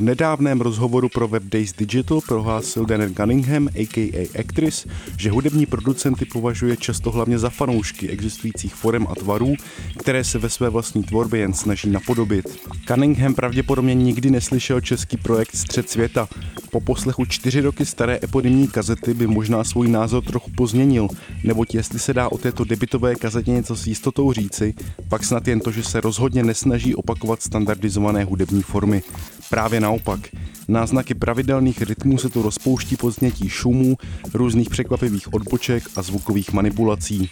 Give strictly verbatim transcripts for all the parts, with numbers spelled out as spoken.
V nedávném rozhovoru pro Web Days Digital prohlásil Dan Cunningham, a k a. Actress, že hudební producenty považuje často hlavně za fanoušky existujících forem a tvarů, které se ve své vlastní tvorbě jen snaží napodobit. Cunningham pravděpodobně nikdy neslyšel český projekt Střed světa. Po poslechu čtyři roky staré eponymní kazety by možná svůj názor trochu pozměnil, neboť jestli se dá o této debutové kazetě něco s jistotou říci, pak snad jen to, že se rozhodně nesnaží opakovat standardizované hudební formy. Právě naopak. Náznaky pravidelných rytmů se tu rozpouští pod znětí šumů, různých překvapivých odboček a zvukových manipulací.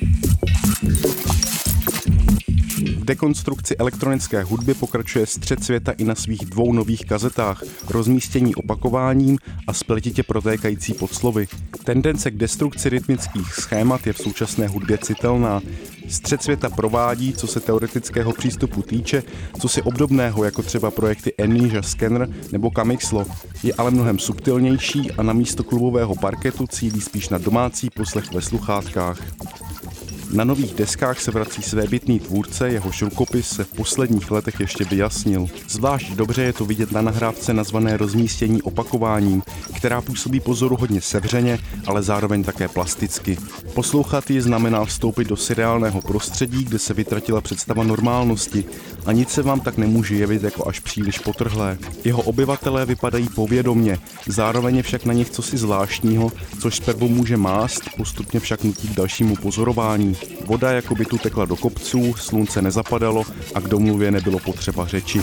V dekonstrukci elektronické hudby pokračuje Střed světa i na svých dvou nových kazetách, rozmístění opakováním a spletitě protékající podslovy. Tendence k destrukci rytmických schémat je v současné hudbě citelná. Střed světa provádí, co se teoretického přístupu týče, co si obdobného jako třeba projekty Amnesia Scanner nebo Kamixlo, je ale mnohem subtilnější a na místo klubového parketu cílí spíš na domácí poslech ve sluchátkách. Na nových deskách se vrací svébytný tvůrce, jehož rukopis se v posledních letech ještě vyjasnil. Zvlášť dobře je to vidět na nahrávce nazvané Rozmístění opakováním, která působí pozoruhodně sevřeně, ale zároveň také plasticky. Poslouchat ji znamená vstoupit do surreálného prostředí, kde se vytratila představa normálnosti a nic se vám tak nemůže jevit jako až příliš potrhlé. Jeho obyvatelé vypadají povědomně, zároveň je však na nich cosi zvláštního, což zprvu může mást, postupně však nutí k dalšímu pozorování. Voda jako by tu tekla do kopců, slunce nezapadalo a k domluvě nebylo potřeba řeči.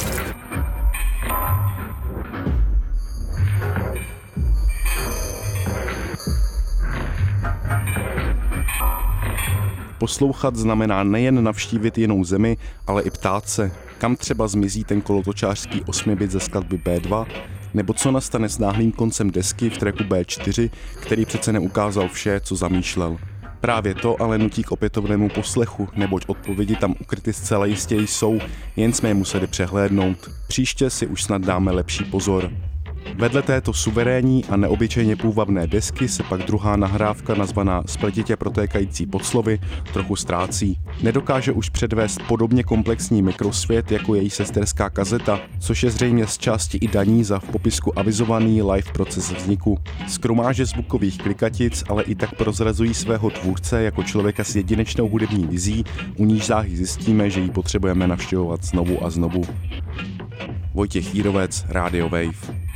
Poslouchat znamená nejen navštívit jinou zemi, ale i ptát se, kam třeba zmizí ten kolotočářský osmibit ze skladby bé dva, nebo co nastane s náhlým koncem desky v tracku bé čtyři, který přece neukázal vše, co zamýšlel. Právě to ale nutí k opětovnému poslechu, neboť odpovědi tam ukryty zcela jistě jsou, jen jsme je museli přehlédnout. Příště si už snad dáme lepší pozor. Vedle této suverénní a neobyčejně půvabné desky se pak druhá nahrávka nazvaná Spletitě protékající podslovy trochu ztrácí. Nedokáže už předvést podobně komplexní mikrosvět jako její sesterská kazeta, což je zřejmě z části i daní za v popisku avizovaný live proces vzniku. Skrumáže zvukových klikatic ale i tak prozrazují svého tvůrce jako člověka s jedinečnou hudební vizí, u níž záhy zjistíme, že ji potřebujeme navštěvovat znovu a znovu. Vojtěch Jírovec, Radio Wave.